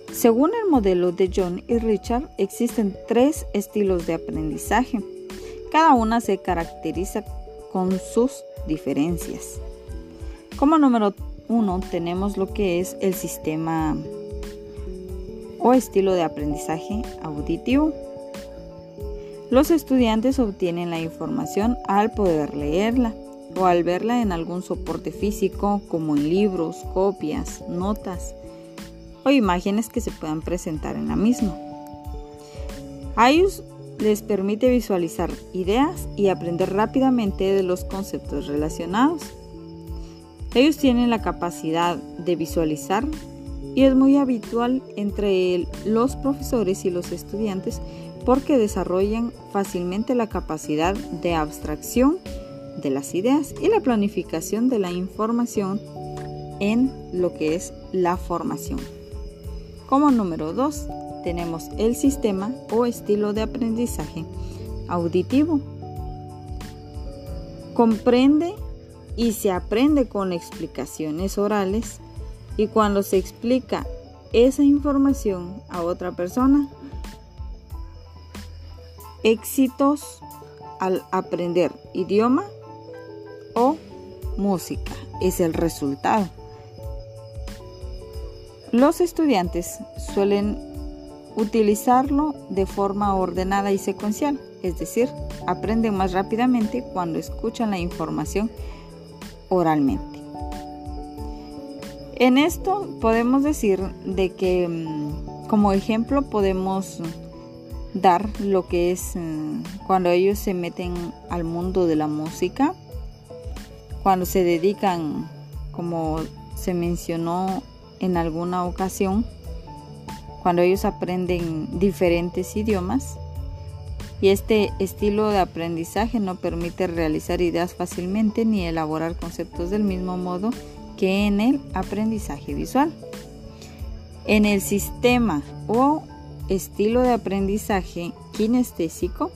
Según el modelo de John y Richard, existen 3 estilos de aprendizaje. Cada una se caracteriza con sus diferencias. Como número 1 tenemos lo que es el sistema o estilo de aprendizaje auditivo. Los estudiantes obtienen la información al poder leerla o al verla en algún soporte físico como en libros, copias, notas o imágenes que se puedan presentar en la misma. A ellos les permite visualizar ideas y aprender rápidamente de los conceptos relacionados. Ellos tienen la capacidad de visualizar y es muy habitual entre los profesores y los estudiantes porque desarrollan fácilmente la capacidad de abstracción de las ideas y la planificación de la información en lo que es la formación. Como número 2 tenemos el sistema o estilo de aprendizaje auditivo. Comprende y se aprende con explicaciones orales y cuando se explica esa información a otra persona, éxitos al aprender idioma o música es el resultado. Los estudiantes suelen utilizarlo de forma ordenada y secuencial, es decir, aprenden más rápidamente cuando escuchan la información oralmente. En esto podemos decir de que como ejemplo podemos dar lo que es cuando ellos se meten al mundo de la música, cuando se dedican, como se mencionó en alguna ocasión, cuando ellos aprenden diferentes idiomas y este estilo de aprendizaje no permite realizar ideas fácilmente ni elaborar conceptos del mismo modo que en el aprendizaje visual. En el sistema o estilo de aprendizaje kinestésico,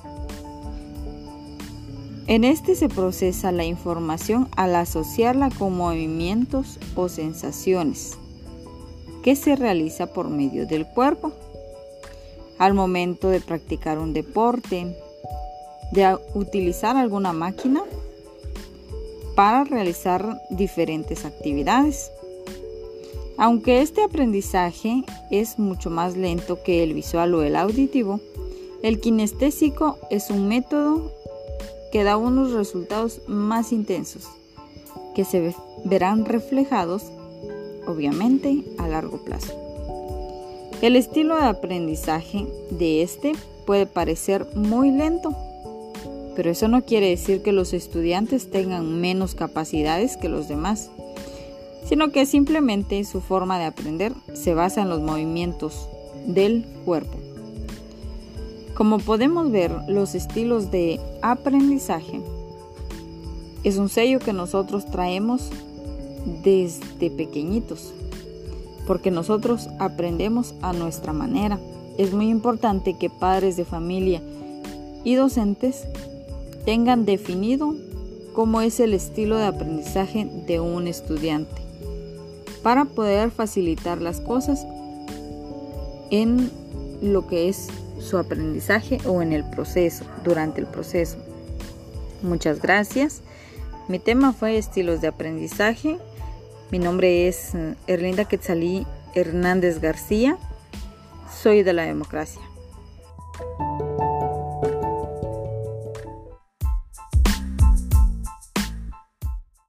en este se procesa la información al asociarla con movimientos o sensaciones que se realiza por medio del cuerpo. Al momento de practicar un deporte, de utilizar alguna máquina para realizar diferentes actividades. Aunque este aprendizaje es mucho más lento que el visual o el auditivo, el kinestésico es un método que da unos resultados más intensos, que se verán reflejados, obviamente, a largo plazo. El estilo de aprendizaje de este puede parecer muy lento, pero eso no quiere decir que los estudiantes tengan menos capacidades que los demás, sino que simplemente su forma de aprender se basa en los movimientos del cuerpo. Como podemos ver, los estilos de aprendizaje es un sello que nosotros traemos desde pequeñitos, porque nosotros aprendemos a nuestra manera. Es muy importante que padres de familia y docentes tengan definido cómo es el estilo de aprendizaje de un estudiante para poder facilitar las cosas en lo que es su aprendizaje o en el proceso, durante el proceso. Muchas gracias. Mi tema fue estilos de aprendizaje. Mi nombre es Erlinda Quetzalí Hernández García. Soy de la democracia.